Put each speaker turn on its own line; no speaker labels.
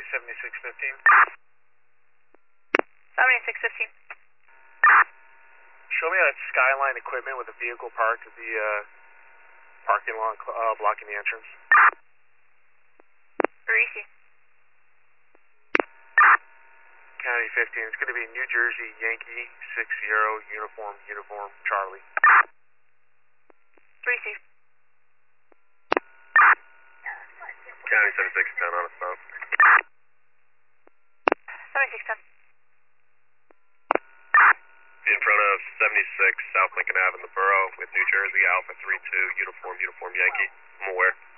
7615.
7615.
Show me that Skyline equipment with a vehicle parked at the parking lot blocking the entrance.
Parisi.
County 15, it's going to be New Jersey Yankee 60 uniform Charlie.
Parisi.
County 7610 on a stop.
7610.
In front of 76 South Lincoln Ave in the borough with New Jersey Alpha 32 uniform Yankee. I'm aware.